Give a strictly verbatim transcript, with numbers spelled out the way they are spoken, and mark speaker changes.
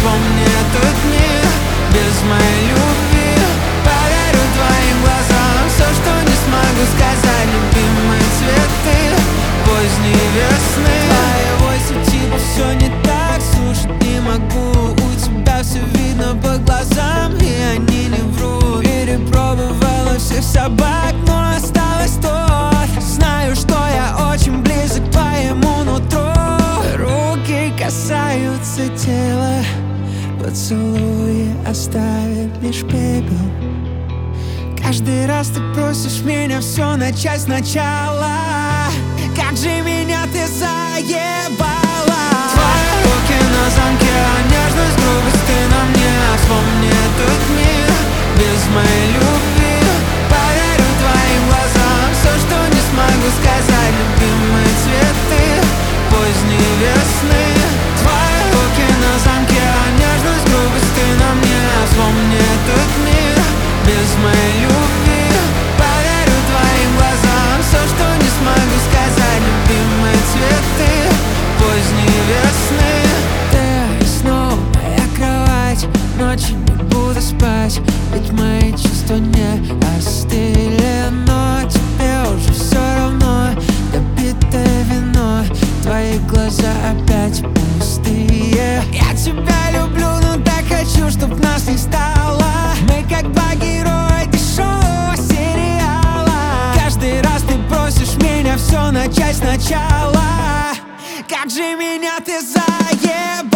Speaker 1: Вспомни этот мир без моей любви. Подарю твоим глазам все, что не смогу сказать. Любимые цветы поздней весны. Твоего типа все не так, слушать не могу. У тебя все видно по глазам, и они не врут. Перепробовала всех собак, но осталось тот. Знаю, что я очень близок к твоему нутру. Руки касаются тела, поцелуи оставят лишь пепел. Каждый раз ты просишь меня все начать сначала. Как же меня ты заебала. Твои руки на замке, а нежность, грубость ты на мне. Вспомни этот мир без моей любви. Подарю твоим глазам все, что не смогу сказать. Любимые цветы поздней весны. Твои руки на замке, а нежность, грубость ты на мне. Вспомни этот мир без моей любви. Подарю твоим глазам все, что не смогу сказать. Любимые цветы поздней весны. Ты снова моя кровать, ночью не буду спать, ведь мои чувства не остыли. Но тебе уже все равно, допитое вино, твои глаза опять пустые. Я тебя люблю, но так хочу, чтоб нас не стало. Мы как два героя дешевого сериала. Каждый раз ты просишь меня все начать сначала. Как же меня ты заебала.